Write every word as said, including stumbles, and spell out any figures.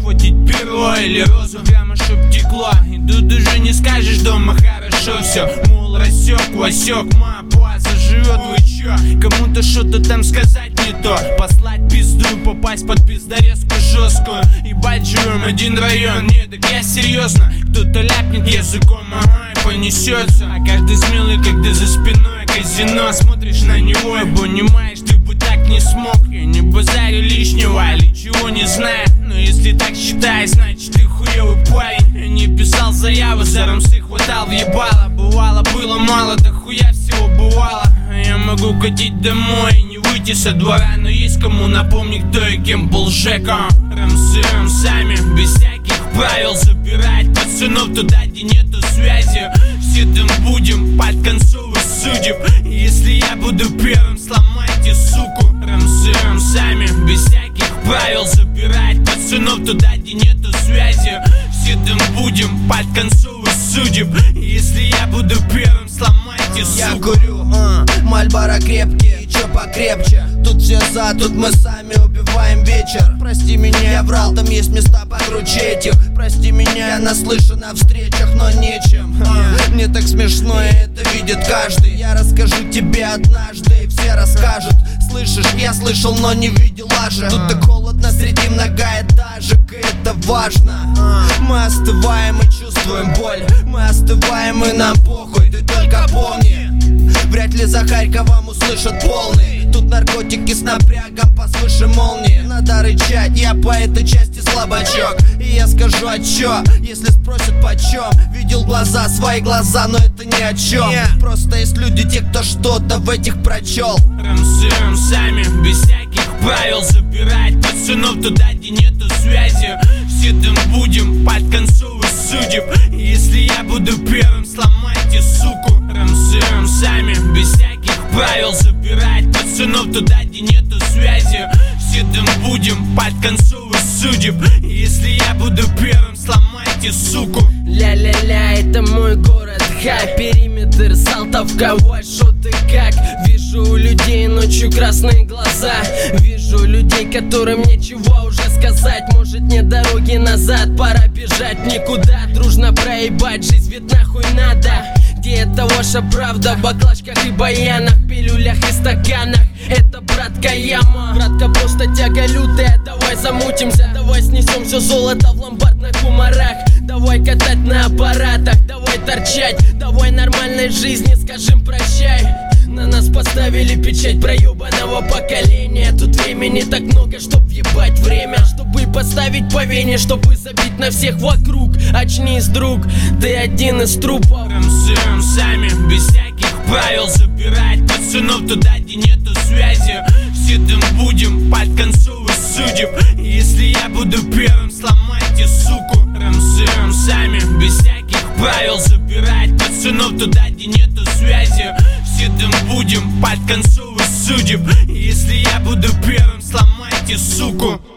схватить перо или розу, прямо чтоб текло. И тут уже не скажешь, дома хорошо все. Мол, рассек, Васек, моя база живет, вы чё? Кому-то что-то там сказать не то, послать пизду, попасть под пиздорезку жесткую. Ебать, живем один район, не, так я серьезно. Кто-то ляпнет языком, ага, и понесется. А каждый смелый, когда за спиной казино, смотришь на него и понимаешь, ты бы так не смог. Я не базарю лишнего или чего не знаю, но если так считаешь, значит ты хуёвый парень. Я не писал заяву, за рамсы хватал в ебало. Бывало, было мало, да хуя всего бывало. Я могу катить домой и не выйти со двора, но есть кому напомнить, кто и кем был Жеком. Рамсы рамсами, без всяких правил, забирать пацанов туда, где нету связи. Все там будем под концовых судеб. Если я буду первым, сломайте суку. Рамсы рамсами, без всяких правил, забирать пацанов туда, где нету связи. Все там будем под концовых судеб. Если я буду первым, сломайте суку. Я курю, а, Мальборо крепкие, и чё покрепче. Тут все за, тут мы сами убиваем вечер. Прости меня, я врал, там есть места покруче этих. Прости меня, я наслышан о встречах, но нечем, а, мне так смешно, и это видит каждый. Я расскажу тебе однажды, и все расскажут. Слышишь, я слышал, но не видел аж. Тут так холодно среди многоэтажек, и это важно. Мы остываем и чувствуем боль. Мы остываем и нам похуй, ты только помни. Вряд ли за Харьковом услышат полный. Тут наркотики с напрягом посвыше молнии. Надо рычать, я по этой части слабачок. И я скажу, а чё, если спросят почем. Видел глаза, свои глаза, но это ни о чем. Просто есть люди, те, кто что-то в этих прочел. Рамсы рамсами, без всяких правил, забирать пацанов туда, где нету связи. Все там будем под концовых судеб. Если я буду первым, сломайте суку. Рамсы рамсами, без всяких правил, забирать пацанов туда, где нету связи. Все там будем под концовых судеб. Если я буду первым, сломайте суку. Ля-ля-ля, это мой город, хай, периметр, Салтовка, вот шо ты как. Вижу у людей ночью красные глаза. Вижу людей, которым нечего уже сказать. Может нет дороги назад, пора бежать никуда. Дружно проебать, жизнь ведь нахуй надо. Где это ваша правда? В баклажках и баянах, пилюлях и стаканах. Это, братка, яма. Братка, просто тяга лютая. Давай замутимся, давай снесем все золото в ломбардных умарах. Давай катать на аппаратах, давай торчать. Давай нормальной жизни скажем прощай. На нас поставили печать проебанного поколения. Тут времени так много, чтоб въебать время. Чтобы поставить по вене, чтобы забить на всех вокруг. Очнись, друг, ты один из трупов. Рамсы рамсами, без всяких правил, забирать пацанов туда, где нету связи. Все там будем под концовых судеб. Если я буду первым, сломайте суку. Рамсы рамсами, без всяких правил, забирать пацанов туда, где нету связи. Все там будем под концовых судеб. Если я буду первым, сломайте суку.